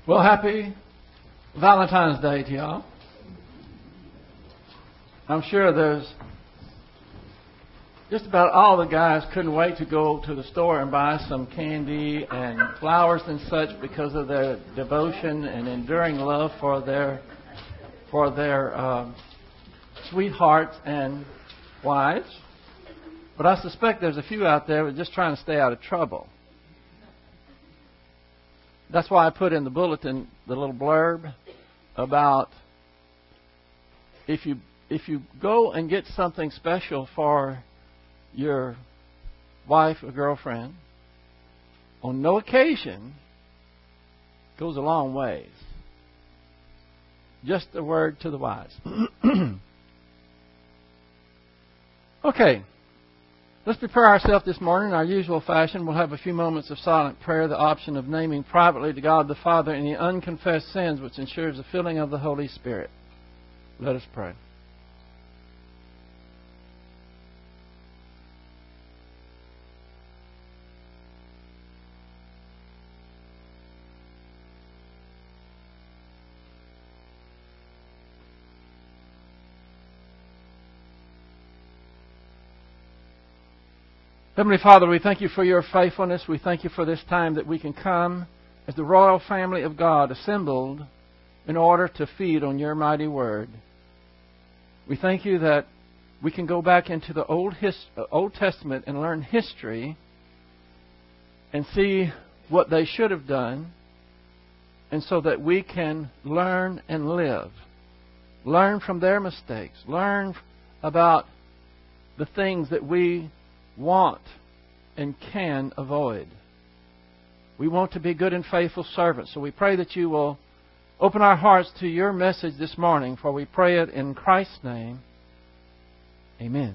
Well, happy Valentine's Day to y'all. I'm sure there's just about all the guys couldn't wait to go to the store and buy some candy and flowers and such because of their devotion and enduring love for their sweethearts and wives. But I suspect there's a few out there who are just trying to stay out of trouble. That's why I put in the bulletin the little blurb about if you go and get something special for your wife or girlfriend, on no occasion goes a long ways. Just a word to the wise. Okay. Let's prepare ourselves this morning in our usual fashion. We'll have a few moments of silent prayer, the option of naming privately to God the Father any unconfessed sins, which ensures the filling of the Holy Spirit. Let us pray. Heavenly Father, we thank you for your faithfulness. We thank you for this time that we can come as the royal family of God assembled in order to feed on your mighty word. We thank you that we can go back into the Old Testament and learn history and see what they should have done, and so that we can learn and live. Learn from their mistakes. Learn about the things that we want and can avoid. We want to be good and faithful servants. So we pray that you will open our hearts to your message this morning, for we pray it in Christ's name. Amen.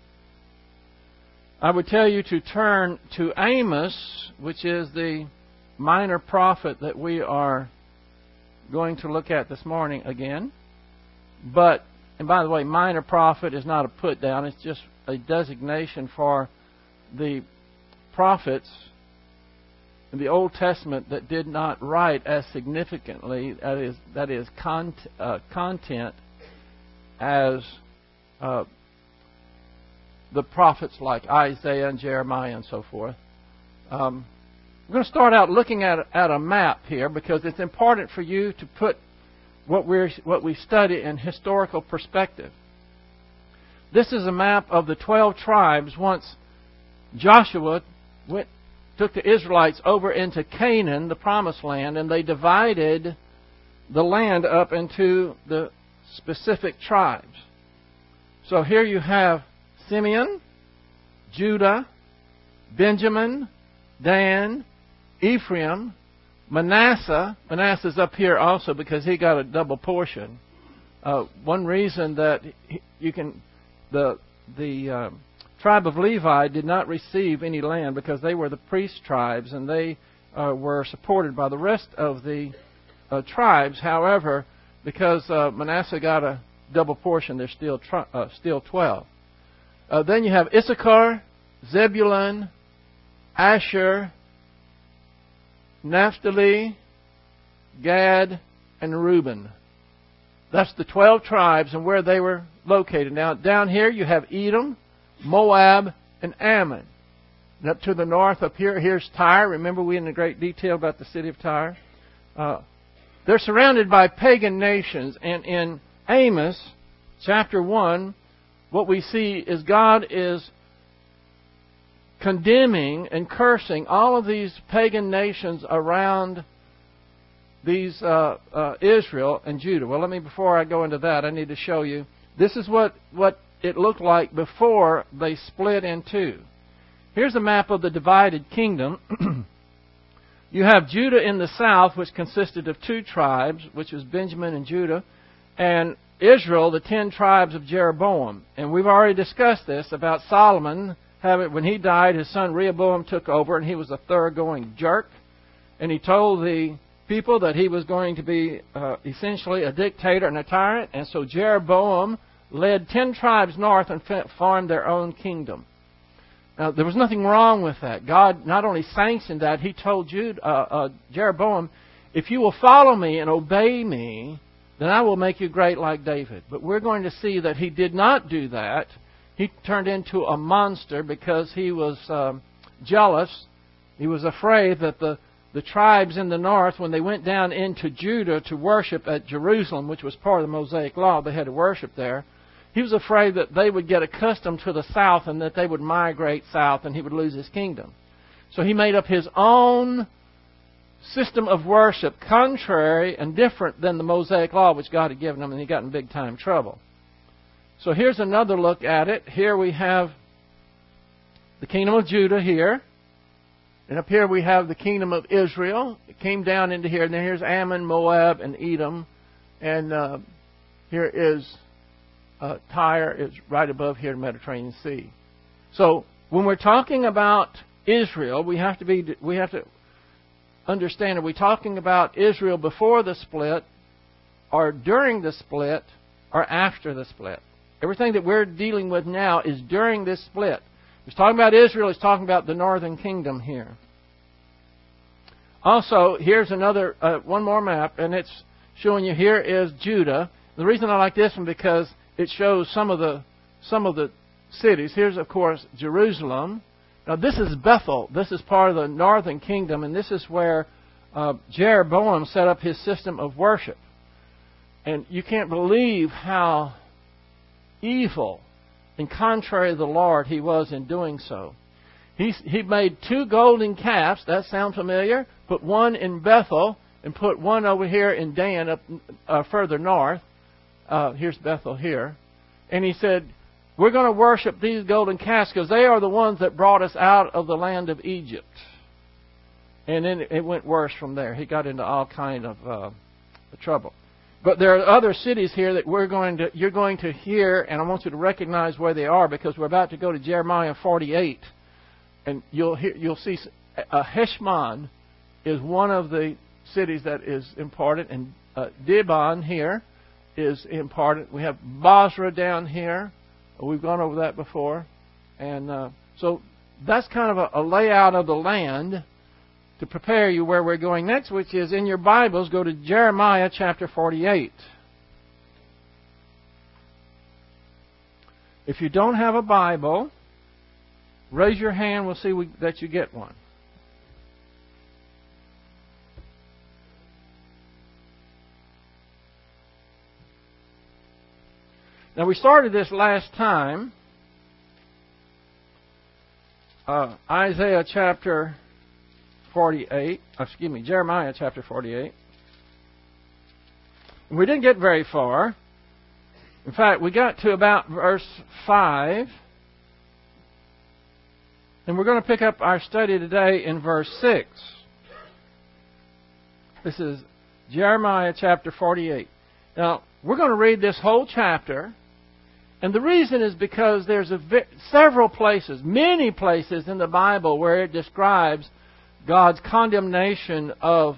I would tell you to turn to Amos, which is the minor prophet that we are going to look at this morning again. And by the way, minor prophet is not a put down. It's just a designation for the prophets in the Old Testament that did not write as significantly, that is content, as the prophets like Isaiah and Jeremiah and so forth. We're going to start out looking at a map here, because it's important for you to put what we study in historical perspective. This is a map of the 12 tribes once Joshua took the Israelites over into Canaan, the Promised Land, and they divided the land up into the specific tribes. So here you have Simeon, Judah, Benjamin, Dan, Ephraim, Manasseh. Manasseh's up here also because he got a double portion. One reason that the tribe of Levi did not receive any land because they were the priest tribes, and they were supported by the rest of the tribes. However, because Manasseh got a double portion, there's still 12. Then you have Issachar, Zebulun, Asher, Naphtali, Gad, and Reuben. That's the 12 tribes and where they were located. Now, down here you have Edom, Moab, and Ammon. And up to the north, up here, here's Tyre. Remember, we in great detail about the city of Tyre. They're surrounded by pagan nations. And in Amos, chapter 1, what we see is God is condemning and cursing all of these pagan nations around these Israel and Judah. Well, before I go into that, I need to show you. This is what it looked like before they split in two. Here's a map of the divided kingdom. You have Judah in the south, which consisted of 2 tribes, which was Benjamin and Judah, and Israel, the 10 tribes of Jeroboam. And we've already discussed this about Solomon. When he died, his son Rehoboam took over, and he was a thoroughgoing jerk. And he told the people that he was going to be essentially a dictator and a tyrant. And so Jeroboam led 10 tribes north and formed their own kingdom. Now, there was nothing wrong with that. God not only sanctioned that, He told Jeroboam, if you will follow me and obey me, then I will make you great like David. But we're going to see that he did not do that. He turned into a monster because he was jealous. He was afraid that the tribes in the north, when they went down into Judah to worship at Jerusalem, which was part of the Mosaic Law, they had to worship there. He was afraid that they would get accustomed to the south and that they would migrate south and he would lose his kingdom. So he made up his own system of worship, contrary and different than the Mosaic Law, which God had given him, and he got in big time trouble. So here's another look at it. Here we have the kingdom of Judah here. And up here we have the kingdom of Israel. It came down into here. And then here's Ammon, Moab, and Edom. And here is Tyre. It's right above here, the Mediterranean Sea. So when we're talking about Israel, we have to understand, are we talking about Israel before the split, or during the split, or after the split? Everything that we're dealing with now is during this split. He's talking about Israel. He's talking about the northern kingdom here. Also, here's another one more map, and it's showing you here is Judah. The reason I like this one because it shows some of the cities. Here's, of course, Jerusalem. Now, this is Bethel. This is part of the northern kingdom, and this is where Jeroboam set up his system of worship. And you can't believe how evil and contrary to the Lord he was in doing so. He made 2 golden calves. That sound familiar? Put one in Bethel and put one over here in Dan up further north. Here's Bethel here. And he said, we're going to worship these golden calves because they are the ones that brought us out of the land of Egypt. And then it went worse from there. He got into all kind of trouble. But there are other cities here that you're going to hear, and I want you to recognize where they are because we're about to go to Jeremiah 48, and you'll see Heshmon is one of the cities that is important, and Dibon here is important. We have Basra down here. We've gone over that before, and so that's kind of a layout of the land to prepare you where we're going next, which is in your Bibles, go to Jeremiah chapter 48. If you don't have a Bible, raise your hand. We'll see that you get one. Now, we started this last time. Jeremiah chapter 48. And we didn't get very far. In fact, we got to about verse 5. And we're going to pick up our study today in verse 6. This is Jeremiah chapter 48. Now, we're going to read this whole chapter. And the reason is because there's several places, many places in the Bible where it describes God's condemnation of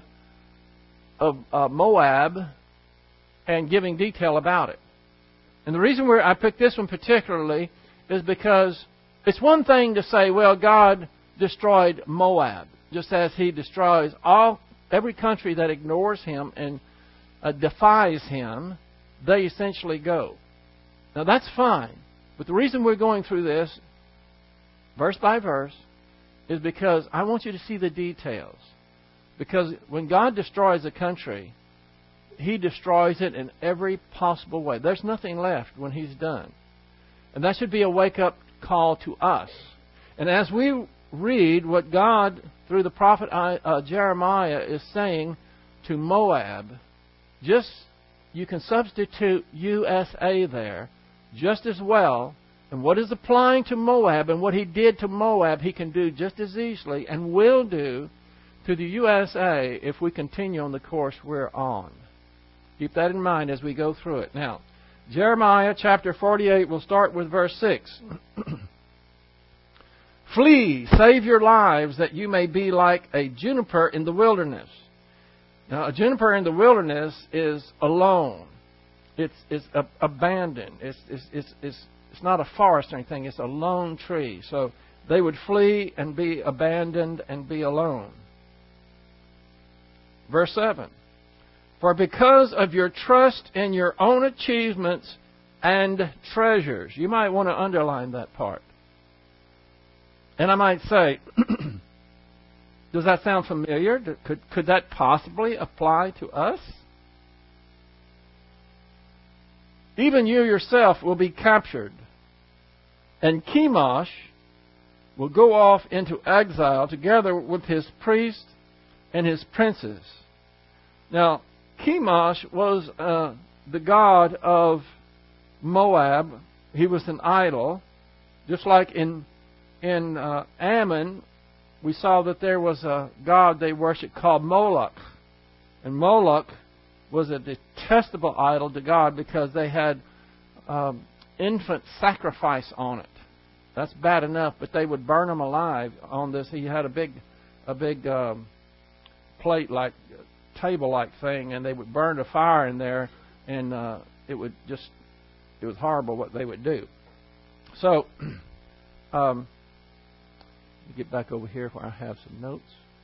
Moab and giving detail about it. And the reason I picked this one particularly is because it's one thing to say, well, God destroyed Moab, just as He destroys every country that ignores Him and defies Him. They essentially go. Now that's fine, but the reason we're going through this, verse by verse, is because I want you to see the details. Because when God destroys a country, He destroys it in every possible way. There's nothing left when He's done. And that should be a wake-up call to us. And as we read what God, through the prophet Jeremiah, is saying to Moab, you can substitute USA there just as well. And what is applying to Moab and what He did to Moab, He can do just as easily and will do to the USA if we continue on the course we're on. Keep that in mind as we go through it. Now, Jeremiah chapter 48, we'll start with verse 6. Flee, save your lives, that you may be like a juniper in the wilderness. Now, a juniper in the wilderness is alone. It's abandoned. It's not a forest or anything. It's a lone tree. So they would flee and be abandoned and be alone. Verse 7. For because of your trust in your own achievements and treasures. You might want to underline that part. And I might say, does that sound familiar? Could that possibly apply to us? Even you yourself will be captured, and Chemosh will go off into exile together with his priests and his princes. Now, Chemosh was the god of Moab. He was an idol. Just like in Ammon, we saw that there was a god they worshipped called Moloch. And Moloch was a detestable idol to God because they had infant sacrifice on it. That's bad enough, but they would burn them alive on this. He had a big plate like table like thing, and they would burn a fire in there, and it was horrible what they would do. So let me get back over here where I have some notes.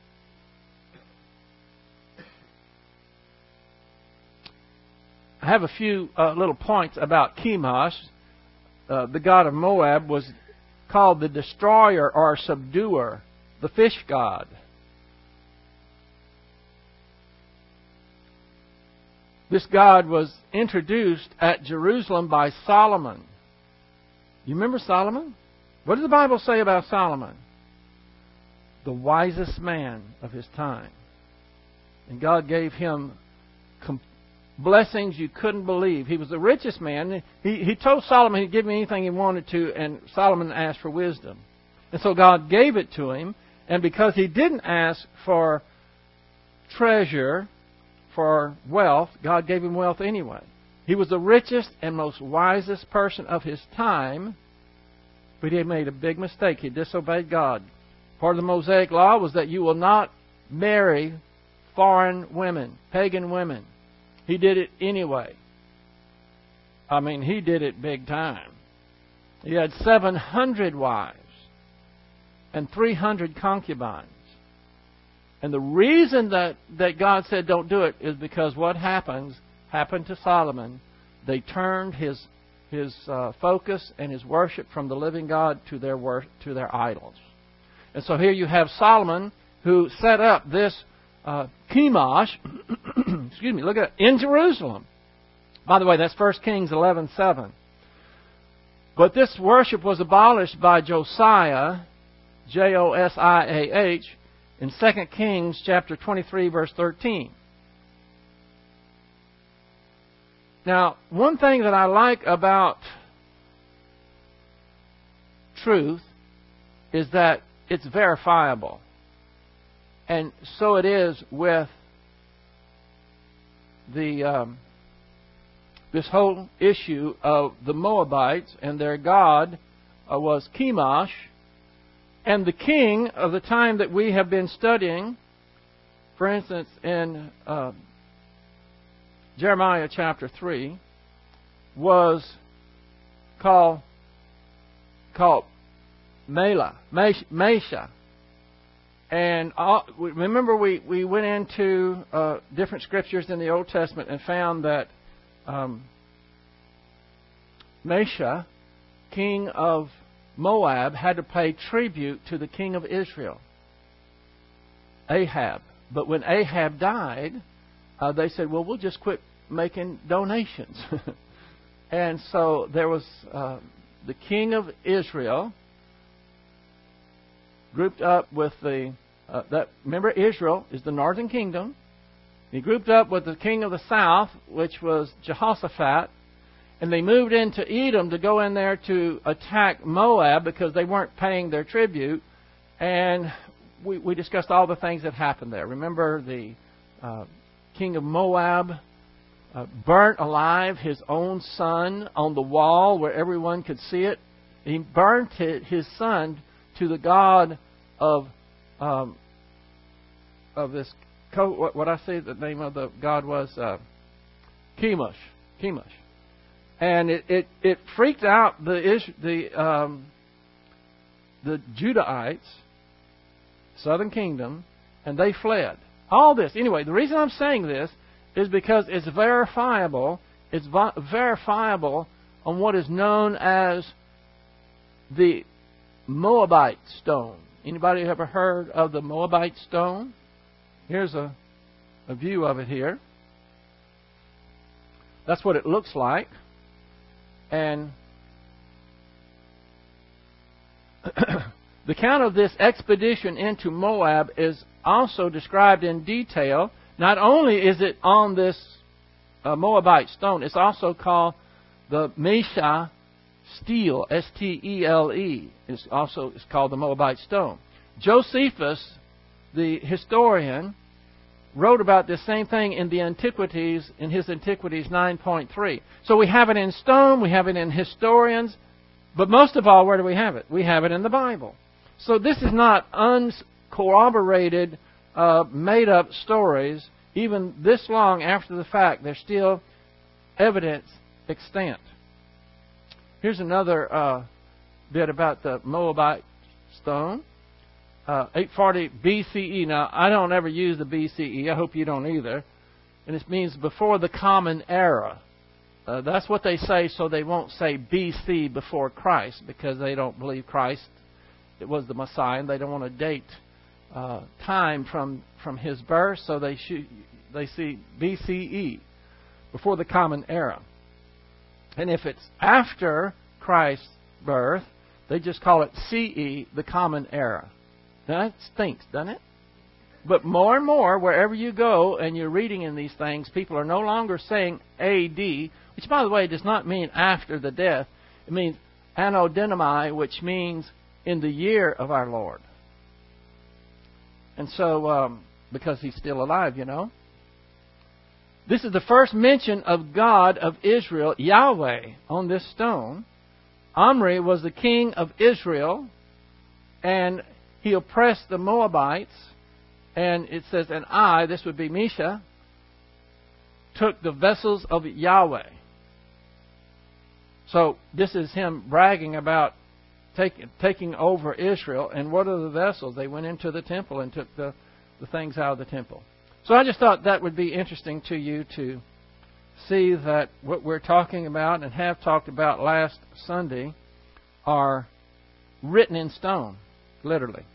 I have a few little points about Chemosh. The god of Moab was called the destroyer or subduer, the fish god. This god was introduced at Jerusalem by Solomon. You remember Solomon? What does the Bible say about Solomon? The wisest man of his time. And God gave him blessings you couldn't believe. He was the richest man. He told Solomon he'd give him anything he wanted to, and Solomon asked for wisdom. And so God gave it to him, and because he didn't ask for treasure, for wealth, God gave him wealth anyway. He was the richest and most wisest person of his time, but he made a big mistake. He disobeyed God. Part of the Mosaic law was that you will not marry foreign women, pagan women. He did it anyway. I mean, he did it big time. He had 700 wives and 300 concubines. And the reason that God said don't do it is because what happened to Solomon. They turned his focus and his worship from the living God to their idols. And so here you have Solomon who set up this Chemosh, excuse me, look at it, in Jerusalem. By the way, that's 1 Kings 11:7. But this worship was abolished by Josiah, Josiah, in 2 Kings chapter 23, verse 13. Now, one thing that I like about truth is that it's verifiable. And so it is with this whole issue of the Moabites, and their god was Chemosh. And the king of the time that we have been studying, for instance, in Jeremiah chapter 3, was called Mesha. And remember, we went into different scriptures in the Old Testament and found that Mesha, king of Moab, had to pay tribute to the king of Israel, Ahab. But when Ahab died, they said, well, we'll just quit making donations. And so there was the king of Israel grouped up with remember, Israel is the northern kingdom. He grouped up with the king of the south, which was Jehoshaphat. And they moved into Edom to go in there to attack Moab because they weren't paying their tribute. And we discussed all the things that happened there. Remember, the king of Moab burnt alive his own son on the wall where everyone could see it. He burnt his son to the god of this. What I say the name of the god was Chemosh. And it freaked out the Judahites, southern kingdom, and they fled. All this. Anyway, the reason I'm saying this is because it's verifiable. It's verifiable on what is known as the Moabite stone. Anybody ever heard of the Moabite stone? Here's a view of it here. That's what it looks like. And the account of this expedition into Moab is also described in detail. Not only is it on this Moabite stone, it's also called the Mesha Stele, S-T-E-L-E. It's called the Moabite stone. Josephus, the historian, wrote about this same thing in the Antiquities, in his Antiquities 9.3. So we have it in stone, we have it in historians, but most of all, where do we have it? We have it in the Bible. So this is not uncorroborated, made-up stories. Even this long after the fact, there's still evidence extant. Here's another bit about the Moabite stone. 840 BCE. Now, I don't ever use the BCE. I hope you don't either. And it means before the Common Era. That's what they say, so they won't say BC before Christ, because they don't believe Christ, it was the Messiah, and they don't want to date time from his birth, so they see BCE, before the Common Era. And if it's after Christ's birth, they just call it CE, the Common Era. Now, that stinks, doesn't it? But more and more, wherever you go and you're reading in these things, people are no longer saying AD, which, by the way, does not mean after the death. It means Anno Domini, which means in the year of our Lord. And so, because He's still alive, you know. This is the first mention of God of Israel, Yahweh, on this stone. Omri was the king of Israel, and he oppressed the Moabites. And it says, and I, this would be Mesha, took the vessels of Yahweh. So this is him bragging about taking over Israel. And what are the vessels? They went into the temple and took the things out of the temple. So I just thought that would be interesting to you to see that what we're talking about and have talked about last Sunday are written in stone, literally.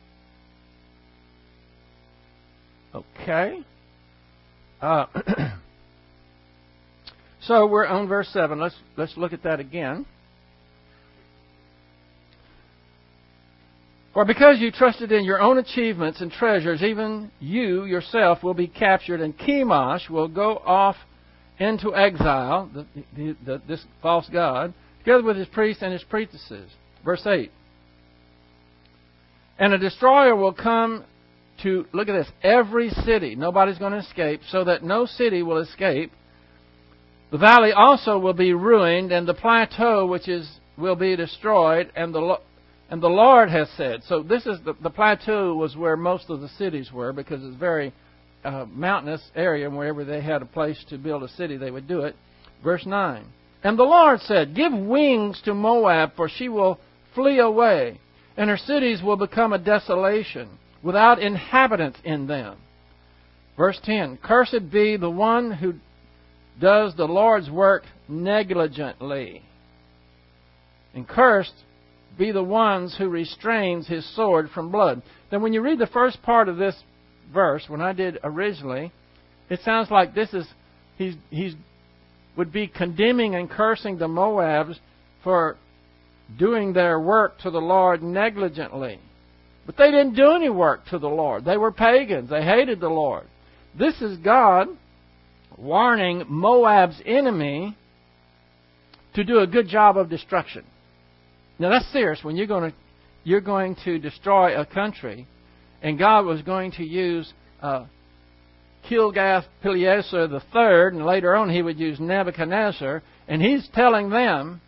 Okay. So we're on verse 7. Let's look at that again. For because you trusted in your own achievements and treasures, even you yourself will be captured, and Chemosh will go off into exile, this false god, together with his priests and his priestesses. Verse 8. And a destroyer will come to, look at this, every city. Nobody's going to escape, so that no city will escape. The valley also will be ruined, and the plateau will be destroyed, and the Lord has said. So this is the plateau was where most of the cities were, because it's a very mountainous area, and wherever they had a place to build a city, they would do it. Verse 9. And the Lord said, give wings to Moab, for she will flee away, and her cities will become a desolation, without inhabitants in them. Verse 10. Cursed be the one who does the Lord's work negligently, and cursed be the ones who restrains his sword from blood. Then when you read the first part of this verse, when I did originally, it sounds like this is he's would be condemning and cursing the Moabs for doing their work to the Lord negligently. But they didn't do any work to the Lord. They were pagans. They hated the Lord. This is God warning Moab's enemy to do a good job of destruction. Now that's serious. When you're going to destroy a country, and God was going to use Tilgath-Pileser III, and later on he would use Nebuchadnezzar, and he's telling them,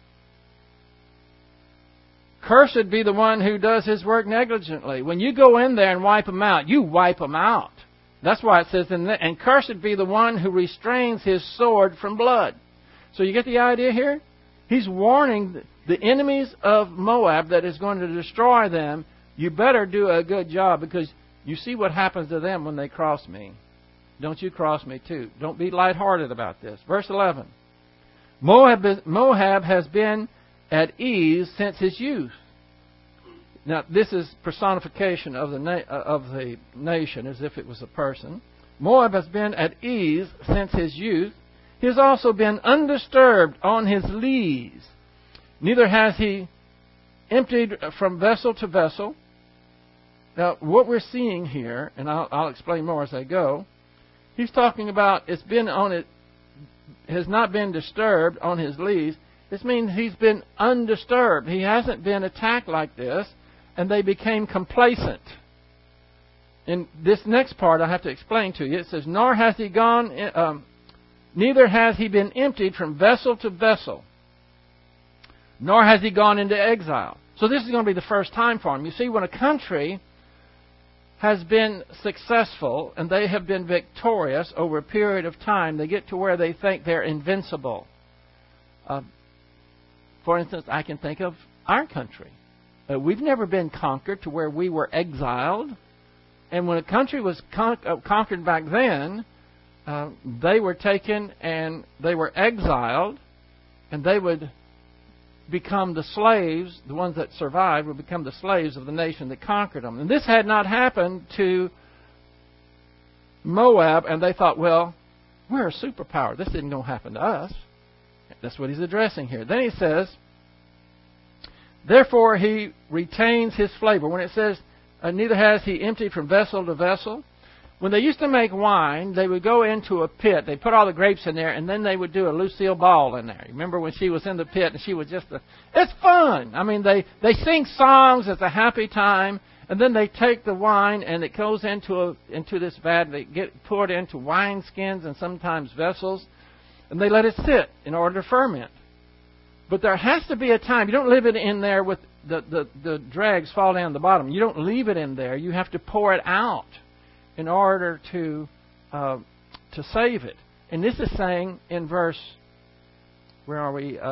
cursed be the one who does his work negligently. When you go in there and wipe them out, you wipe them out. That's why it says, and cursed be the one who restrains his sword from blood. So you get the idea here? He's warning the enemies of Moab that is going to destroy them. You better do a good job, because you see what happens to them when they cross me. don't you cross me too. Don't be lighthearted about this. Verse 11. Moab has been at ease since his youth. Now, this is personification of the nation, as if it was a person. Moab has been at ease since his youth. He has also been undisturbed on his lees. Neither has he emptied from vessel to vessel. Now, what we're seeing here, and I'll explain more as I go, he's talking about has not been disturbed on his lees. This means he's been undisturbed. He hasn't been attacked like this, and they became complacent. In this next part, I have to explain to you. It says, "Nor has he gone, neither has he been emptied from vessel to vessel, nor has he gone into exile." So this is going to be the first time for him. You see, when a country has been successful and they have been victorious over a period of time, they get to where they think they're invincible. For instance, I can think of our country. We've never been conquered to where we were exiled. And when a country was conquered back then, they were taken and they were exiled, and they would become the slaves. The ones that survived would become the slaves of the nation that conquered them. And this had not happened to Moab, and they thought, well, we're a superpower. This isn't going to happen to us. That's what he's addressing here. Then he says, "Therefore he retains his flavor." When it says, "Neither has he emptied from vessel to vessel," when they used to make wine, they would go into a pit. They put all the grapes in there, and then they would do a Lucille Ball in there. Remember when she was in the pit, and she was just it's fun. I mean, they sing songs. It's a happy time. And then they take the wine, and it goes into this vat. They get poured into wine skins and sometimes vessels, and they let it sit in order to ferment. But there has to be a time. You don't leave it in there with the dregs fall down the bottom. You don't leave it in there. You have to pour it out in order to save it. And this is saying in verse, where are we?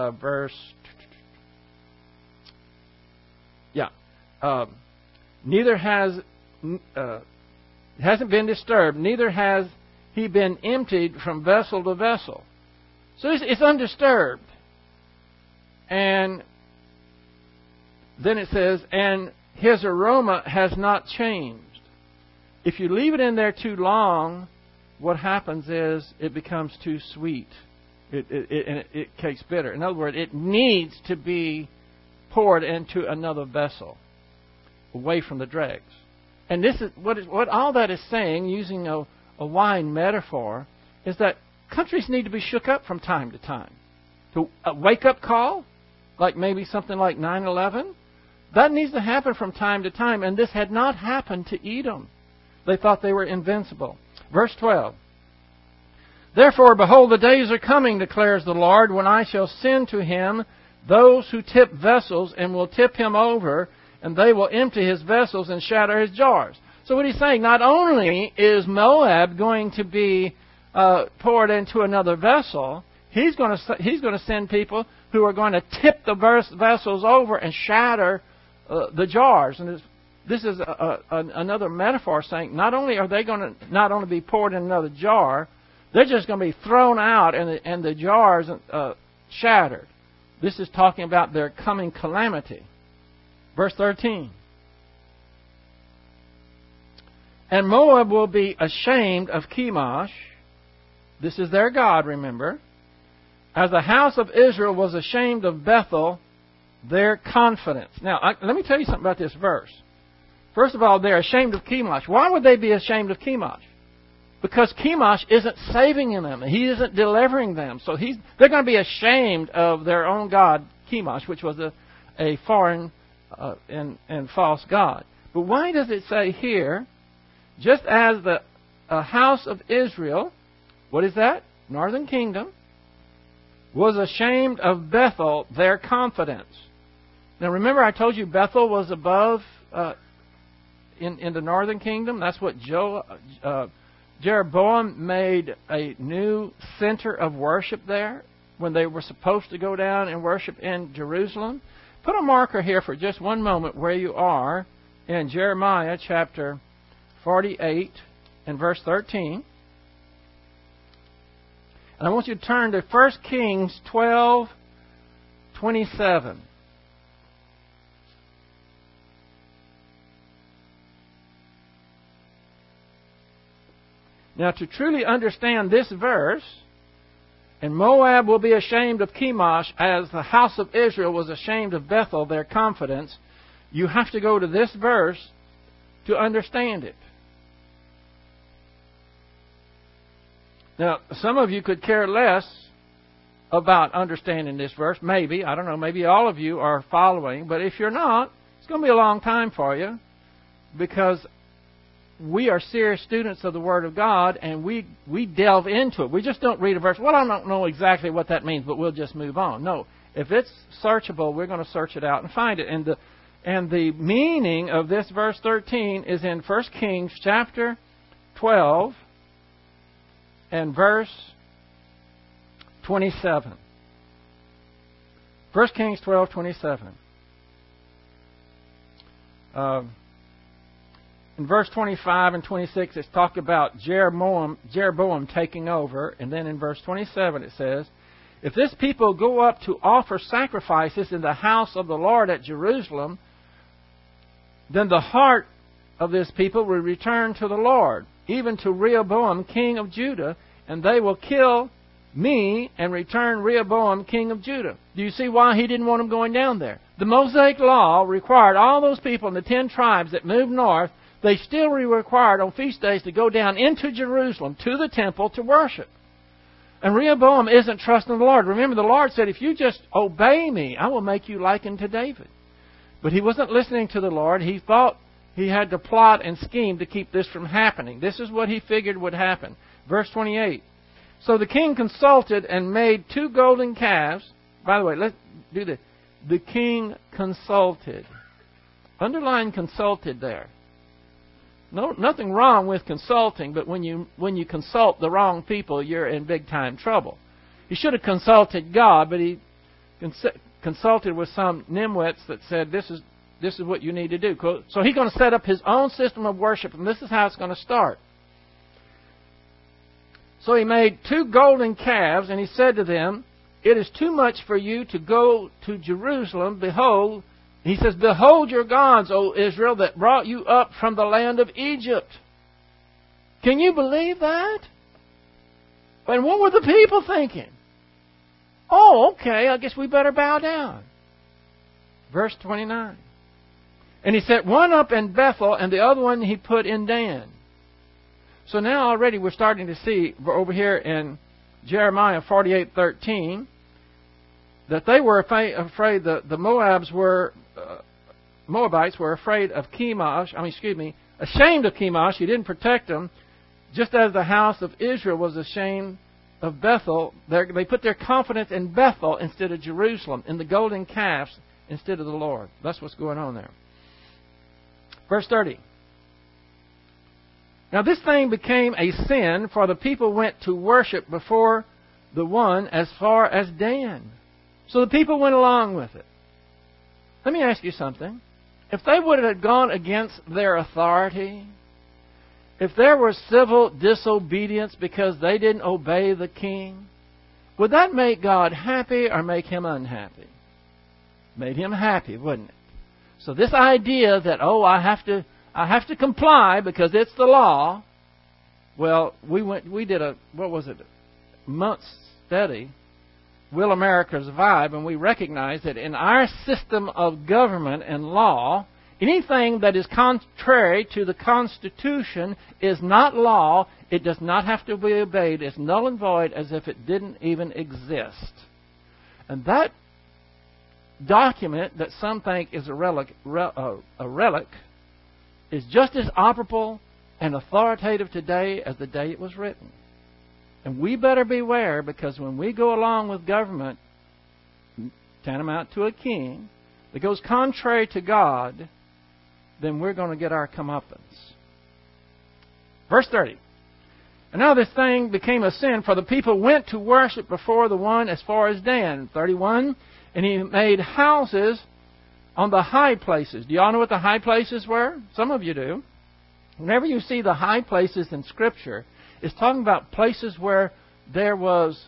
Neither has hasn't been disturbed. Neither has he been emptied from vessel to vessel. So it's undisturbed. And then it says, "And his aroma has not changed." If you leave it in there too long, what happens is it becomes too sweet. It tastes bitter. In other words, it needs to be poured into another vessel, away from the dregs. And this is what all that is saying, using a wine metaphor, is that countries need to be shook up from time to time. To a wake-up call, like maybe something like 9/11, that needs to happen from time to time, and this had not happened to Edom. They thought they were invincible. Verse 12. "Therefore, behold, the days are coming, declares the Lord, when I shall send to him those who tip vessels, and will tip him over, and they will empty his vessels and shatter his jars." So what he's saying, not only is Moab going to be poured into another vessel, he's going to send people who are going to tip the vessels over and shatter the jars. And this is another metaphor saying not only are they going to not only be poured in another jar, they're just going to be thrown out and the jars shattered. This is talking about their coming calamity. Verse 13. "And Moab will be ashamed of Chemosh." This is their God, remember. "As the house of Israel was ashamed of Bethel, their confidence." Now, let me tell you something about this verse. First of all, they're ashamed of Chemosh. Why would they be ashamed of Chemosh? Because Chemosh isn't saving them. He isn't delivering them. So they're going to be ashamed of their own god, Chemosh, which was a foreign and false god. But why does it say here, just as the house of Israel, what is that? Northern kingdom, was ashamed of Bethel, their confidence. Now remember I told you Bethel was above in the northern kingdom. That's what Jeroboam made a new center of worship there when they were supposed to go down and worship in Jerusalem. Put a marker here for just one moment where you are in Jeremiah chapter 48 and verse 13. And I want you to turn to 1 Kings 12:27. Now, to truly understand this verse, and Moab will be ashamed of Chemosh as the house of Israel was ashamed of Bethel, their confidence, you have to go to this verse to understand it. Now, some of you could care less about understanding this verse. Maybe, I don't know, maybe all of you are following. But if you're not, it's going to be a long time for you, because we are serious students of the Word of God, and we delve into it. We just don't read a verse. Well, I don't know exactly what that means, but we'll just move on. No, if it's searchable, we're going to search it out and find it. And the meaning of this verse 13 is in 1 Kings chapter 12 and verse 27. 1 Kings 12:27. In verse 25 and 26, it's talked about Jeroboam taking over. And then in verse 27 it says, if this people go up to offer sacrifices in the house of the Lord at Jerusalem, then the heart of this people will return to the Lord, even to Rehoboam, king of Judah, and they will kill me and return Rehoboam, king of Judah. Do you see why he didn't want them going down there? The Mosaic Law required all those people in the 10 tribes that moved north, they still were required on feast days to go down into Jerusalem to the temple to worship. And Rehoboam isn't trusting the Lord. Remember, the Lord said, if you just obey me, I will make you like unto David. But he wasn't listening to the Lord. He thought he had to plot and scheme to keep this from happening. This is what he figured would happen. Verse 28. So the king consulted and made 2 golden calves. By the way, let's do this. The king consulted. Underline consulted there. No, nothing wrong with consulting, but when you consult the wrong people, you're in big time trouble. He should have consulted God, but he consulted with some nimwits that said, this is what you need to do. So he's going to set up his own system of worship, and this is how it's going to start. So he made 2 golden calves, and he said to them, it is too much for you to go to Jerusalem. Behold, he says, behold your gods, O Israel, that brought you up from the land of Egypt. Can you believe that? And what were the people thinking? Oh, okay, I guess we better bow down. Verse 29. And he set one up in Bethel, and the other one he put in Dan. So now already we're starting to see over here in Jeremiah 48:13 that they were afraid. The Moabites were afraid of Chemosh. Ashamed of Chemosh. He didn't protect them, just as the house of Israel was ashamed of Bethel. They put their confidence in Bethel instead of Jerusalem, in the golden calves instead of the Lord. That's what's going on there. Verse 30. Now this thing became a sin, for the people went to worship before the one as far as Dan. So the people went along with it. Let me ask you something. If they would have gone against their authority, if there was civil disobedience because they didn't obey the king, would that make God happy or make him unhappy? Made him happy, wouldn't it? So this idea that, I have to comply because it's the law. Well, we did a month's study, Will America Survive, and we recognize that in our system of government and law, anything that is contrary to the Constitution is not law. It does not have to be obeyed. It's null and void, as if it didn't even exist. And that document that some think is a relic is just as operable and authoritative today as the day it was written. And we better beware, because when we go along with government, tantamount to a king, that goes contrary to God, then we're going to get our comeuppance. Verse 30. And now this thing became a sin, for the people went to worship before the one as far as Dan. 31. And he made houses on the high places. Do you all know what the high places were? Some of you do. Whenever you see the high places in Scripture, it's talking about places where there was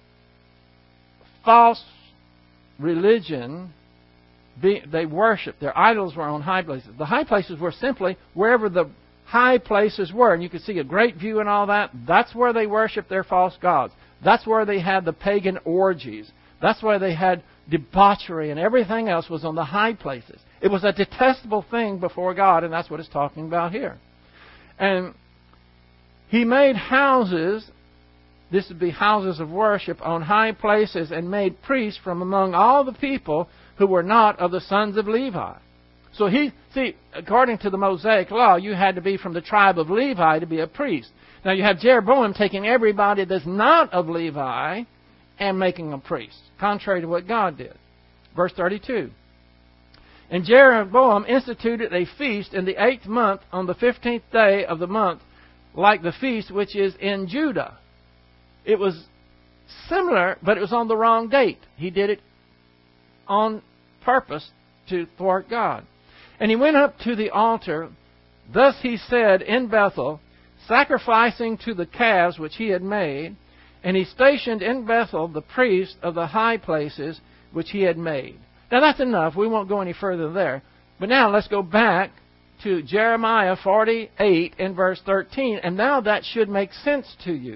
false religion. They worshipped. Their idols were on high places. The high places were simply wherever the high places were. And you could see a great view and all that. That's where they worshipped their false gods. That's where they had the pagan orgies. That's where they had debauchery, and everything else was on the high places. It was a detestable thing before God, and that's what it's talking about here. And he made houses, this would be houses of worship, on high places, and made priests from among all the people who were not of the sons of Levi. So according to the Mosaic law, you had to be from the tribe of Levi to be a priest. Now you have Jeroboam taking everybody that's not of Levi and making them priests, contrary to what God did. Verse 32. And Jeroboam instituted a feast in the 8th month on the 15th day of the month, like the feast which is in Judah. It was similar, but it was on the wrong date. He did it on purpose to thwart God. And he went up to the altar. Thus he said in Bethel, sacrificing to the calves which he had made. And he stationed in Bethel the priest of the high places which he had made. Now that's enough. We won't go any further there. But now let's go back to Jeremiah 48 and verse 13. And now that should make sense to you.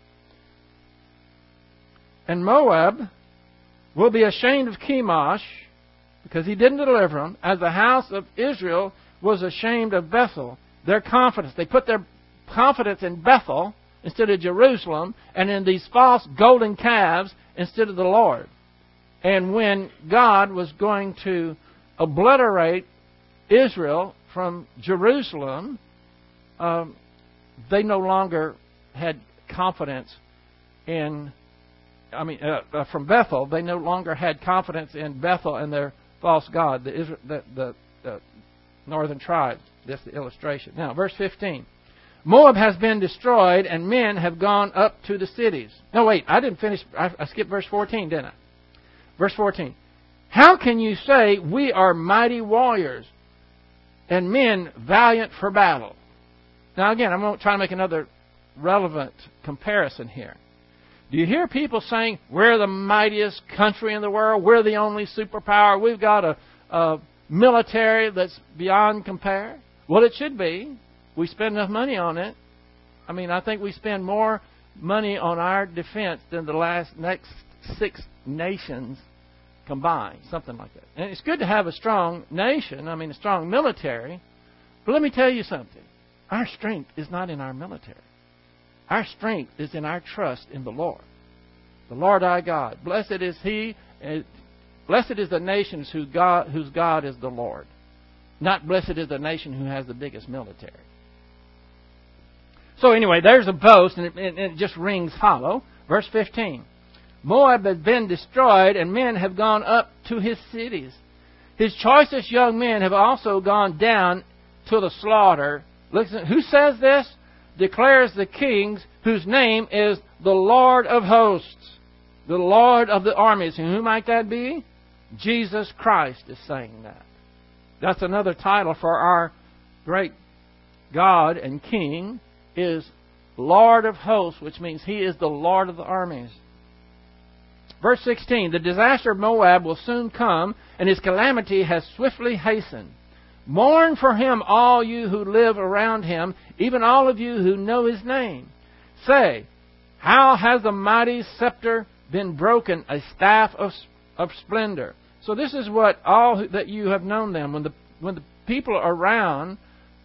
And Moab will be ashamed of Chemosh, because he didn't deliver them, as the house of Israel was ashamed of Bethel. Their confidence. They put their confidence in Bethel instead of Jerusalem, and in these false golden calves instead of the Lord. And when God was going to obliterate Israel from Jerusalem, they no longer had confidence in, from Bethel, they no longer had confidence in Bethel and their false god, the northern tribe. That's the illustration. Now, verse 15. Moab has been destroyed, and men have gone up to the cities. No, wait, I didn't finish. I skipped verse 14, didn't I? Verse 14. How can you say, we are mighty warriors, and men valiant for battle? Now, again, I'm going to try to make another relevant comparison here. Do you hear people saying, we're the mightiest country in the world, we're the only superpower, we've got a military that's beyond compare? Well, it should be. We spend enough money on it. I think we spend more money on our defense than the next 6 nations combined, something like that. And it's good to have a strong nation, a strong military. But let me tell you something. Our strength is not in our military. Our strength is in our trust in the Lord. The Lord our God. Blessed is He, blessed is the nations whose God is the Lord. Not blessed is the nation who has the biggest military. So anyway, there's a boast, and it just rings hollow. Verse 15. Moab has been destroyed, and men have gone up to his cities. His choicest young men have also gone down to the slaughter. Listen, who says this? Declares the kings, whose name is the Lord of hosts, the Lord of the armies. And who might that be? Jesus Christ is saying that. That's another title for our great God and King, is Lord of hosts, which means He is the Lord of the armies. Verse 16, the disaster of Moab will soon come, and his calamity has swiftly hastened. Mourn for him, all you who live around him, even all of you who know his name. Say, how has the mighty scepter been broken, a staff of splendor? So this is what all that you have known them. When the people around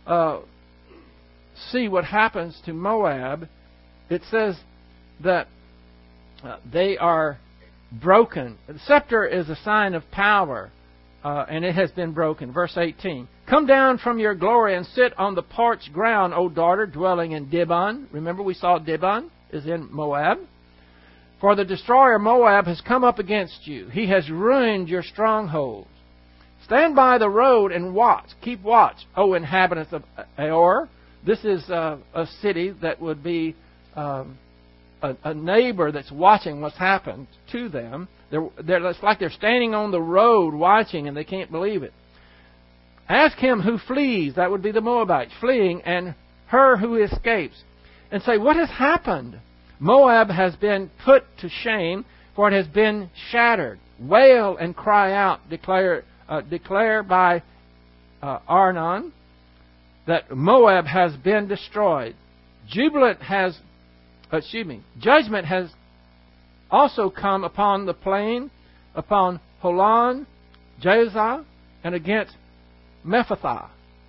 see what happens to Moab, it says that they are broken. The scepter is a sign of power, and it has been broken. Verse 18. Come down from your glory and sit on the parched ground, O daughter, dwelling in Dibon. Remember we saw Dibon is in Moab. For the destroyer Moab has come up against you. He has ruined your strongholds. Stand by the road and watch. Keep watch, O inhabitants of Aor. This is a city that would be a neighbor that's watching what's happened to them. It's like they're standing on the road watching, and they can't believe it. Ask him who flees, that would be the Moabites, fleeing, and her who escapes. And say, what has happened? Moab has been put to shame, for it has been shattered. Wail and cry out, declare by Arnon, that Moab has been destroyed. Judgment has also come upon the plain, upon Holon, Jazah, and against Mephathah,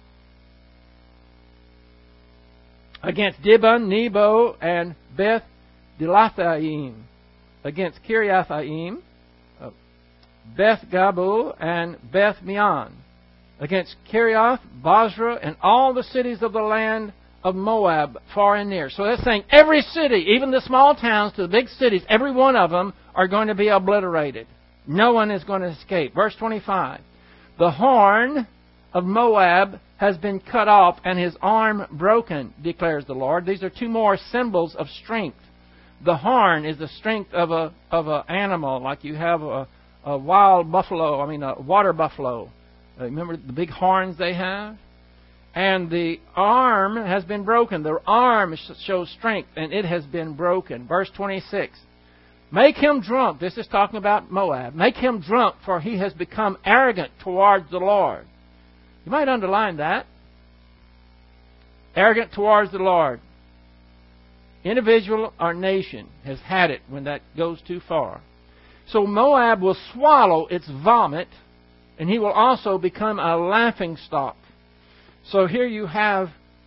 against Dibon, Nebo, and Beth Dilathaim, against Kiriathaim, Beth Gabul, and Beth Meon, against Kiriath, Basra, and all the cities of the land of Moab, far and near. So that's saying every city, even the small towns to the big cities, every one of them are going to be obliterated. No one is going to escape. Verse 25. The horn of Moab has been cut off and his arm broken, declares the Lord. These are two more symbols of strength. The horn is the strength of an animal, like you have a wild buffalo, a water buffalo. Remember the big horns they have? And the arm has been broken. The arm shows strength, and it has been broken. Verse 26. Make him drunk. This is talking about Moab. Make him drunk, for he has become arrogant towards the Lord. You might underline that. Arrogant towards the Lord. Individual or nation has had it when that goes too far. So Moab will swallow its vomit, and he will also become a laughingstock. So here you have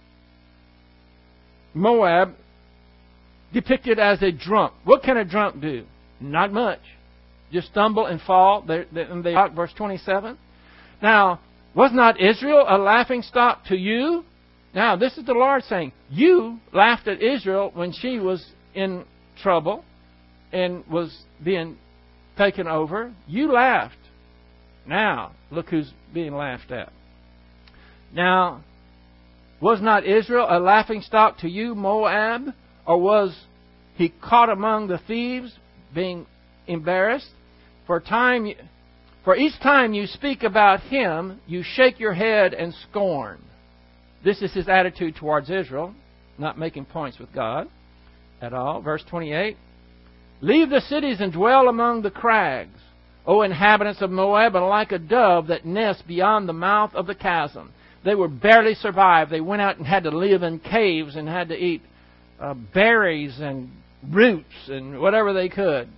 Moab depicted as a drunk. What can a drunk do? Not much. Just stumble and fall. Verse 27. Now, was not Israel a laughingstock to you? Now, this is the Lord saying, you laughed at Israel when she was in trouble and was being taken over. You laughed. Now, look who's being laughed at. Now, was not Israel a laughingstock to you, Moab? Or was he caught among the thieves, being embarrassed? For each time you speak about him, you shake your head and scorn. This is his attitude towards Israel, not making points with God at all. Verse 28. Leave the cities and dwell among the crags, O inhabitants of Moab, and like a dove that nests beyond the mouth of the chasm. They were barely survived. They went out and had to live in caves and had to eat berries and roots and whatever they could.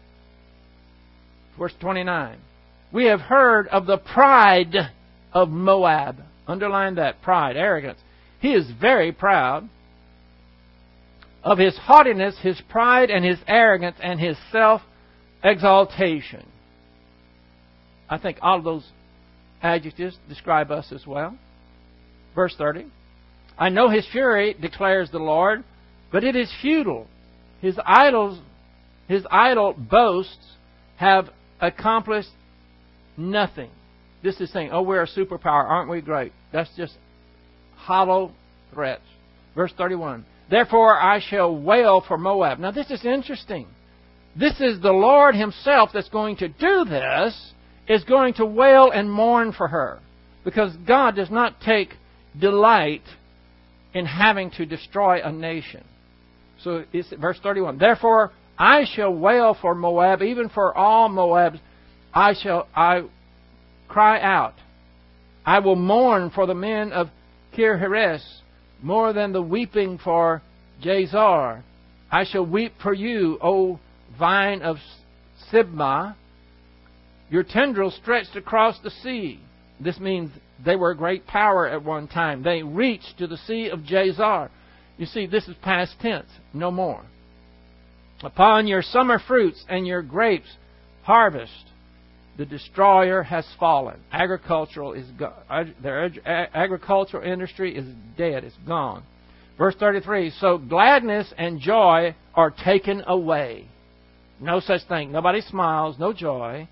Verse 29. We have heard of the pride of Moab. Underline that. Pride, arrogance. He is very proud. Of his haughtiness, his pride, and his arrogance, and his self-exaltation. I think all of those adjectives describe us as well. Verse 30. I know his fury, declares the Lord, but it is futile. His idol boasts have accomplished nothing. This is saying, oh, we're a superpower, aren't we great? That's just hollow threats. Verse 31. Therefore I shall wail for Moab. Now this is interesting. This is the Lord himself that's going to do this, is going to wail and mourn for her. Because God does not take delight in having to destroy a nation. So it's verse 31. Therefore I shall wail for Moab, even for all Moabs. I cry out. I will mourn for the men of Kir-Heres more than the weeping for Jazar. I shall weep for you, O vine of Sibmah. Your tendrils stretched across the sea. This means they were a great power at one time. They reached to the sea of Jazar. You see, this is past tense. No more. Upon your summer fruits and your grapes harvest, the destroyer has fallen. Agricultural industry is dead. It's gone. Verse 33. So gladness and joy are taken away. No such thing. Nobody smiles. No joy.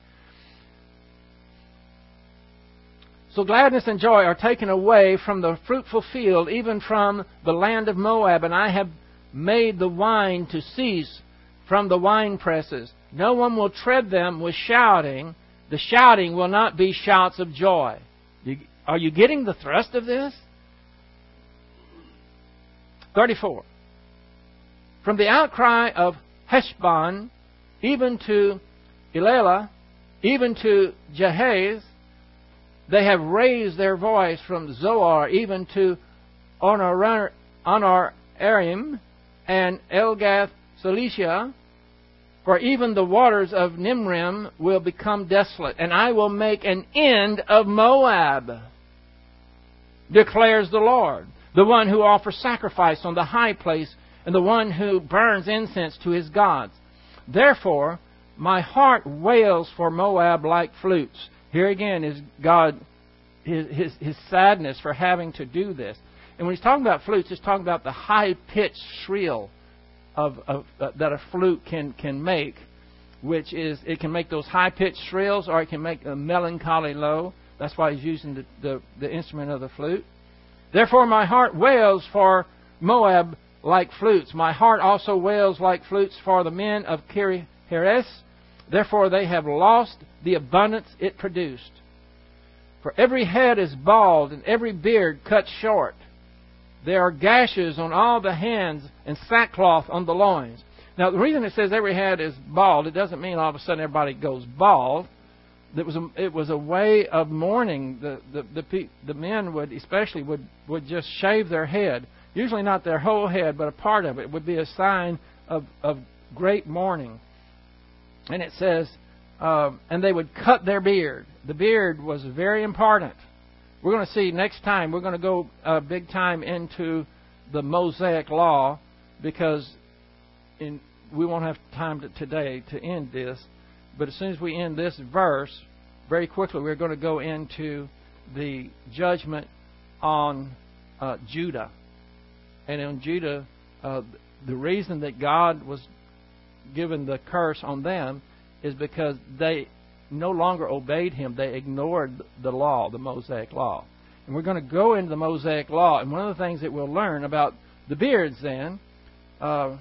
So gladness and joy are taken away from the fruitful field, even from the land of Moab. And I have made the wine to cease from the wine presses. No one will tread them with shouting. The shouting will not be shouts of joy. Are you getting the thrust of this? 34. From the outcry of Heshbon, even to Elelah, even to Jahaz, they have raised their voice from Zoar, even to Onoraim and Elgath Cilicia. For even the waters of Nimrim will become desolate, and I will make an end of Moab, declares the Lord, the one who offers sacrifice on the high place, and the one who burns incense to his gods. Therefore, my heart wails for Moab like flutes. Here again is God, his sadness for having to do this. And when he's talking about flutes, he's talking about the high-pitched shrill that a flute can make, which is, it can make those high-pitched shrills, or it can make a melancholy low. That's why he's using the instrument of the flute. Therefore my heart wails for Moab like flutes. My heart also wails like flutes for the men of Kirihares. Therefore they have lost the abundance it produced. For every head is bald, and every beard cut short. There are gashes on all the hands, and sackcloth on the loins. Now, the reason it says every head is bald, it doesn't mean all of a sudden everybody goes bald. It was a way of mourning. The men would just shave their head. Usually not their whole head, but a part of it. It would be a sign of great mourning. And it says, and they would cut their beard. The beard was very important. We're going to see next time, we're going to go big time into the Mosaic Law, because we won't have time today to end this. But as soon as we end this verse, very quickly we're going to go into the judgment on Judah. And on Judah, the reason that God was given the curse on them is because they no longer obeyed Him. They ignored the law, the Mosaic Law. And we're going to go into the Mosaic Law. And one of the things that we'll learn about the beards then, the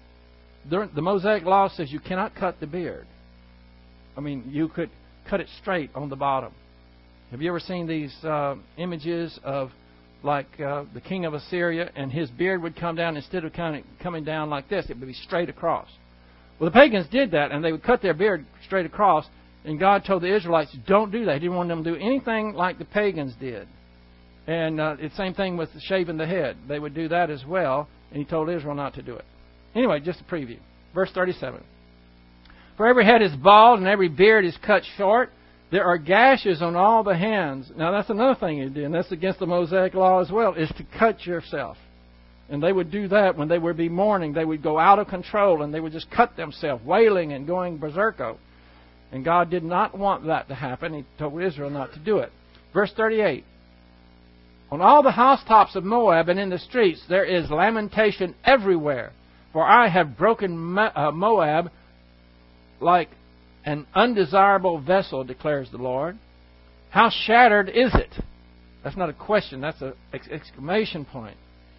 Mosaic Law says you cannot cut the beard. I mean, you could cut it straight on the bottom. Have you ever seen these images of the king of Assyria, and his beard would come down, instead of coming down like this, it would be straight across. Well, the pagans did that, and they would cut their beard straight across, and God told the Israelites, don't do that. He didn't want them to do anything like the pagans did. And it's the same thing with shaving the head. They would do that as well, and He told Israel not to do it. Anyway, just a preview. Verse 37. For every head is bald, and every beard is cut short. There are gashes on all the hands. Now, that's another thing you do, and that's against the Mosaic Law as well, is to cut yourself. And they would do that when they would be mourning. They would go out of control, and they would just cut themselves, wailing and going berserko. And God did not want that to happen. He told Israel not to do it. Verse 38. On all the housetops of Moab and in the streets there is lamentation everywhere. For I have broken Moab like an undesirable vessel, declares the Lord. How shattered is it? That's not a question. That's an exclamation point.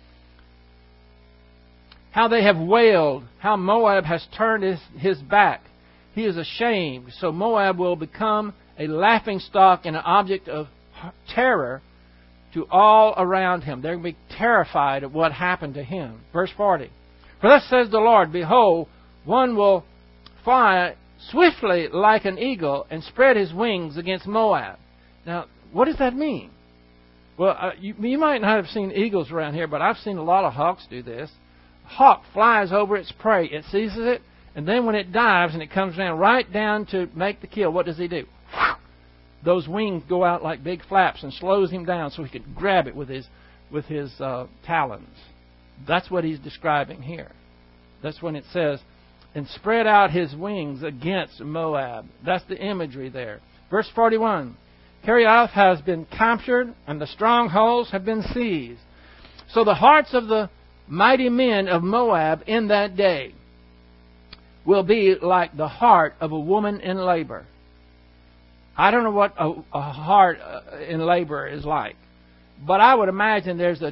How they have wailed. How Moab has turned his back. He is ashamed. So Moab will become a laughingstock and an object of terror to all around him. They're going to be terrified of what happened to him. Verse 40. For thus says the Lord, behold, one will fly swiftly like an eagle and spread his wings against Moab. Now, what does that mean? Well, you might not have seen eagles around here, but I've seen a lot of hawks do this. A hawk flies over its prey. It seizes it, and then when it dives and it comes down right down to make the kill, what does he do? Those wings go out like big flaps and slows him down so he can grab it with his talons. That's what he's describing here. That's when it says, and spread out his wings against Moab. That's the imagery there. Verse 41. Kerioth has been captured, and the strongholds have been seized. So the hearts of the mighty men of Moab in that day will be like the heart of a woman in labor. I don't know what a heart in labor is like, but I would imagine there's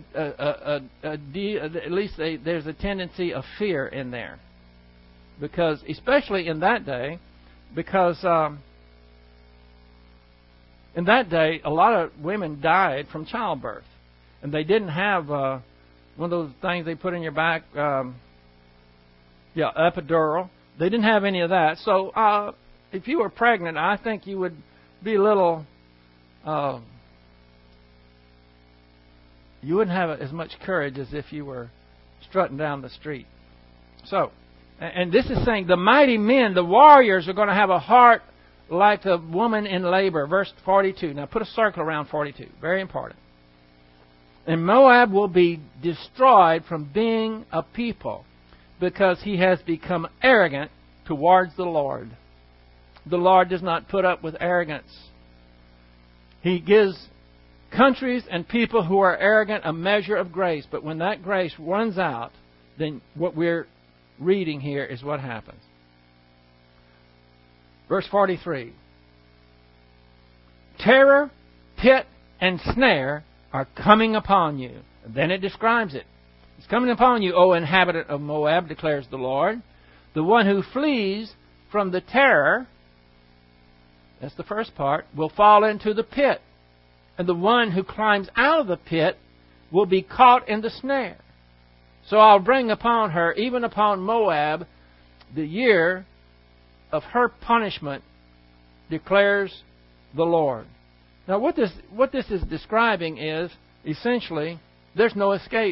at least there's a tendency of fear in there, because especially in that day, because in that day a lot of women died from childbirth, and they didn't have one of those things they put in your back. Yeah, epidural. They didn't have any of that. So if you were pregnant, I think you would be a little... you wouldn't have as much courage as if you were strutting down the street. So, and this is saying the mighty men, the warriors, are going to have a heart like the woman in labor. Verse 42. Now put a circle around 42. Very important. And Moab will be destroyed from being a people because he has become arrogant towards the Lord. The Lord does not put up with arrogance. He gives countries and people who are arrogant a measure of grace. But when that grace runs out, then what we're reading here is what happens. Verse 43. Terror, pit, and snare are coming upon you. And then it describes it. It's coming upon you, O inhabitant of Moab, declares the Lord. The one who flees from the terror, that's the first part, will fall into the pit. And the one who climbs out of the pit will be caught in the snare. So I'll bring upon her, even upon Moab, the year of her punishment, declares the Lord. Now what this is describing is, essentially, there's no escape.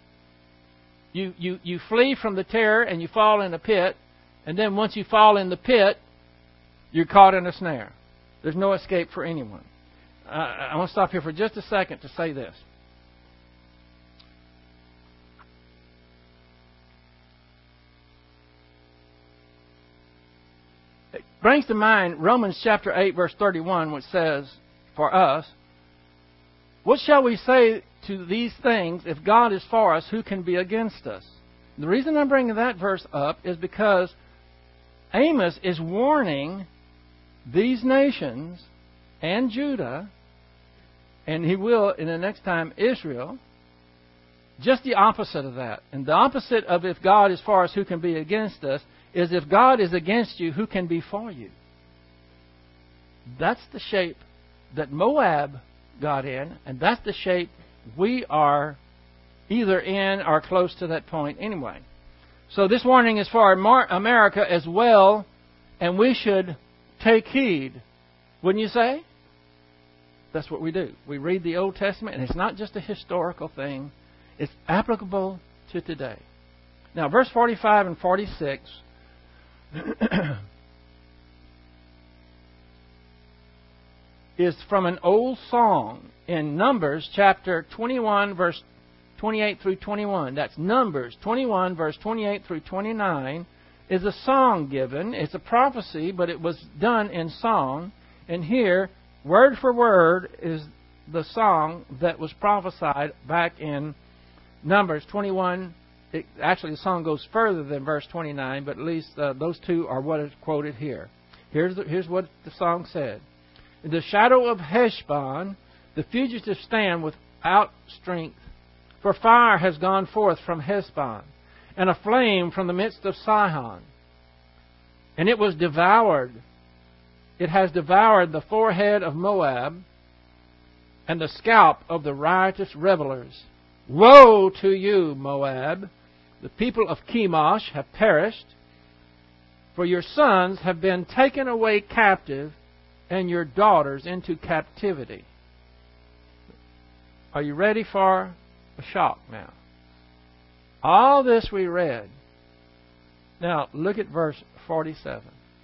You flee from the terror and you fall in a pit, and then once you fall in the pit, you're caught in a snare. There's no escape for anyone. I want to stop here for just a second to say this. It brings to mind Romans chapter 8, verse 31, which says, for us, what shall we say to these things? If God is for us, who can be against us? The reason I'm bringing that verse up is because Amos is warning these nations and Judah, and he will, in the next time, Israel, just the opposite of that. And the opposite of if God is for us, who can be against us, is if God is against you, who can be for you? That's the shape that Moab got in, and that's the shape we are either in or close to that point anyway. So this warning is for America as well, and we should take heed. Wouldn't you say? That's what we do. We read the Old Testament, and it's not just a historical thing. It's applicable to today. Now, verse 45 and 46 is from an old song in Numbers chapter 21, verse 28 through 21. That's Numbers 21, verse 28 through 29, is a song given. It's a prophecy, but it was done in song. And here, word for word, is the song that was prophesied back in Numbers 21. Actually, the song goes further than verse 29, but at least those two are what is quoted here. Here's what the song said. In the shadow of Heshbon, the fugitives stand without strength. For fire has gone forth from Heshbon, and a flame from the midst of Sihon. And it was devoured. It has devoured the forehead of Moab, and the scalp of the riotous revelers. Woe to you, Moab! The people of Chemosh have perished, for your sons have been taken away captive, and your daughters into captivity. Are you ready for a shock now? All this we read. Now, look at verse 47.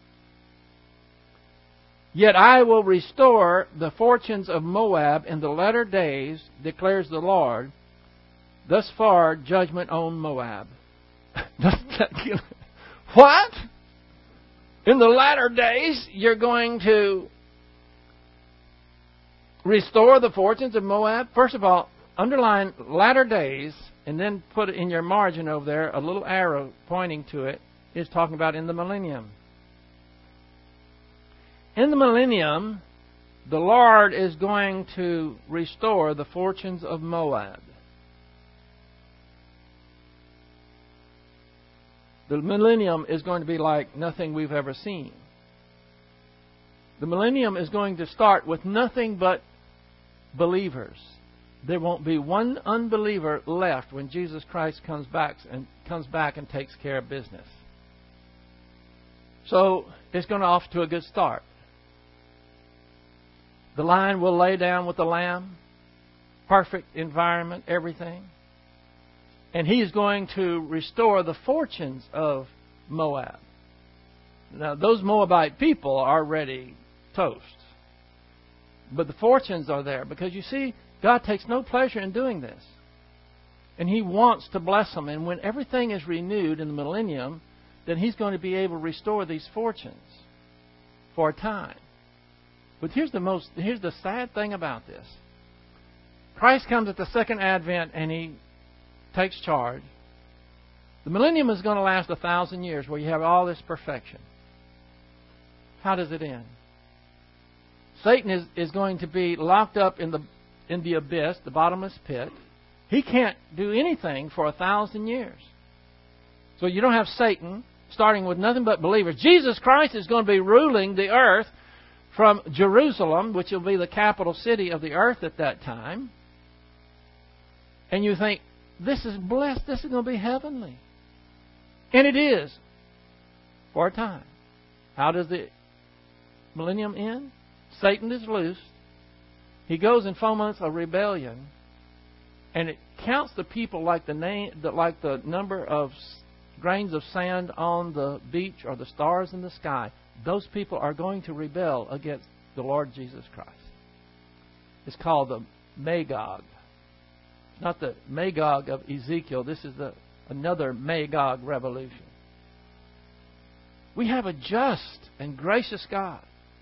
Yet I will restore the fortunes of Moab in the latter days, declares the Lord. Thus far, judgment on Moab. What? In the latter days, you're going to restore the fortunes of Moab? First of all, underline latter days, and then put in your margin over there a little arrow pointing to it. It's talking about in the millennium. In the millennium, the Lord is going to restore the fortunes of Moab. The millennium is going to be like nothing we've ever seen. The millennium is going to start with nothing but believers. There won't be one unbeliever left when Jesus Christ comes back and takes care of business. So it's going to off to a good start. The lion will lay down with the lamb. Perfect environment, everything. And he's going to restore the fortunes of Moab. Now, those Moabite people are already toast. But the fortunes are there because, you see, God takes no pleasure in doing this. And He wants to bless them. And when everything is renewed in the millennium, then He's going to be able to restore these fortunes for a time. But here's the sad thing about this. Christ comes at the second advent and He takes charge. The millennium is going to last 1,000 years where you have all this perfection. How does it end? Satan is going to be locked up in the abyss, the bottomless pit. He can't do anything for 1,000 years. So you don't have Satan starting with nothing but believers. Jesus Christ is going to be ruling the earth from Jerusalem, which will be the capital city of the earth at that time. And you think, this is blessed, this is going to be heavenly. And it is, for a time. How does the millennium end? Satan is loosed. He goes and foments a rebellion. And it counts the people like the number of grains of sand on the beach or the stars in the sky. Those people are going to rebel against the Lord Jesus Christ. It's called the Magog. Not the Magog of Ezekiel. This is another Magog revolution. We have a just and gracious God.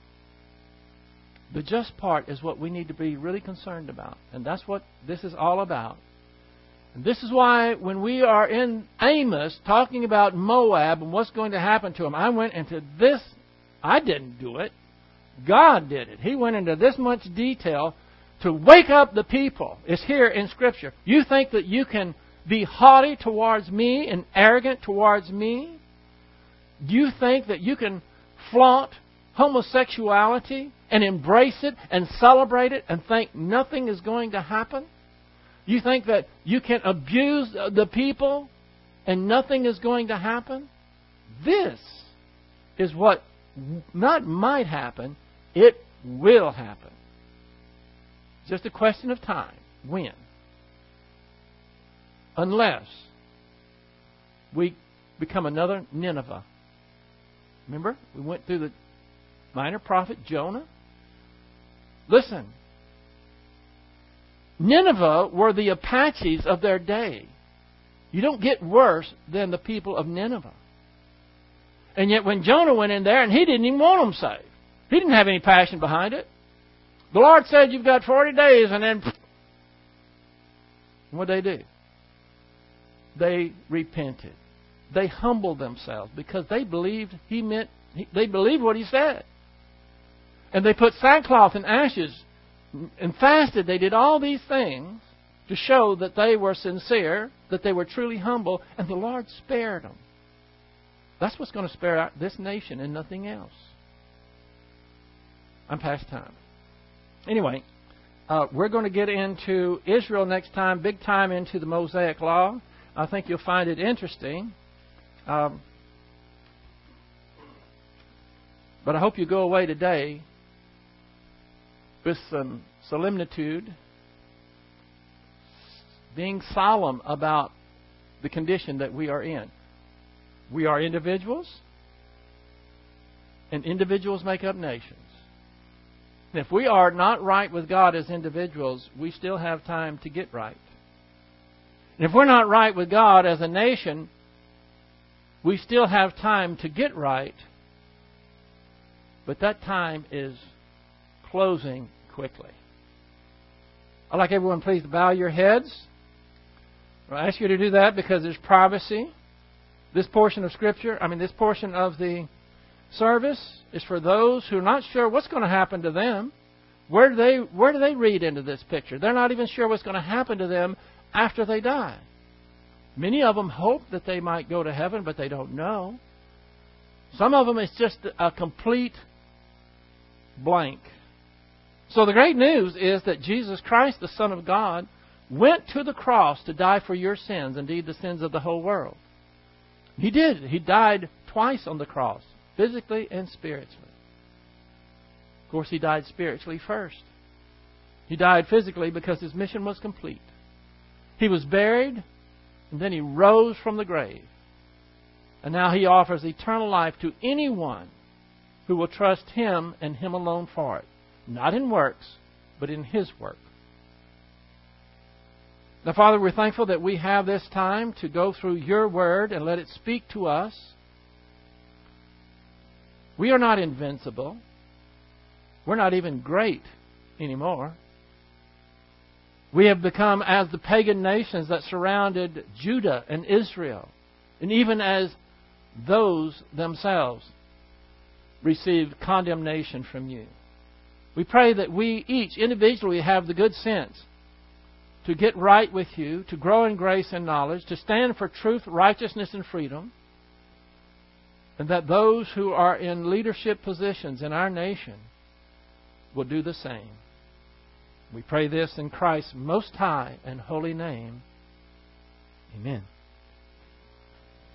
The just part is what we need to be really concerned about. And that's what this is all about. And this is why when we are in Amos talking about Moab and what's going to happen to them, I went into this. I didn't do it. God did it. He went into this much detail to wake up the people. It's here in Scripture. You think that you can be haughty towards me and arrogant towards me? Do you think that you can flaunt homosexuality and embrace it and celebrate it and think nothing is going to happen? You think that you can abuse the people and nothing is going to happen? This is what not might happen, it will happen. It's just a question of time. When? Unless we become another Nineveh. Remember? We went through the minor prophet Jonah. Listen. Nineveh were the Apaches of their day. You don't get worse than the people of Nineveh. And yet when Jonah went in there, and he didn't even want them saved. He didn't have any passion behind it. The Lord said, you've got 40 days, and then... What did they do? They repented. They humbled themselves because they believed they believed what He said. And they put sackcloth and ashes and fasted. They did all these things to show that they were sincere, that they were truly humble, and the Lord spared them. That's what's going to spare out this nation and nothing else. I'm past time. Anyway, we're going to get into Israel next time, big time into the Mosaic Law. I think you'll find it interesting. But I hope you go away today with some solemnitude, being solemn about the condition that we are in. We are individuals, and individuals make up nations. And if we are not right with God as individuals, we still have time to get right. And if we're not right with God as a nation, we still have time to get right, but that time is closing quickly. I'd like everyone please to bow your heads. I ask you to do that because there's privacy. This portion of Scripture, this portion of the service is for those who are not sure what's going to happen to them. Where do they read into this picture? They're not even sure what's going to happen to them after they die. Many of them hope that they might go to heaven, but they don't know. Some of them it's just a complete blank. So the great news is that Jesus Christ, the Son of God, went to the cross to die for your sins, indeed the sins of the whole world. He did. He died twice on the cross. physically and spiritually. Of course, He died spiritually first. He died physically because His mission was complete. He was buried, and then He rose from the grave. And now He offers eternal life to anyone who will trust Him and Him alone for it. Not in works, but in His work. Now, Father, we're thankful that we have this time to go through Your Word and let it speak to us. We are not invincible. We're not even great anymore. We have become as the pagan nations that surrounded Judah and Israel, and even as those themselves received condemnation from You. We pray that we each individually have the good sense to get right with You, to grow in grace and knowledge, to stand for truth, righteousness, and freedom, and that those who are in leadership positions in our nation will do the same. We pray this in Christ's most high and holy name. Amen.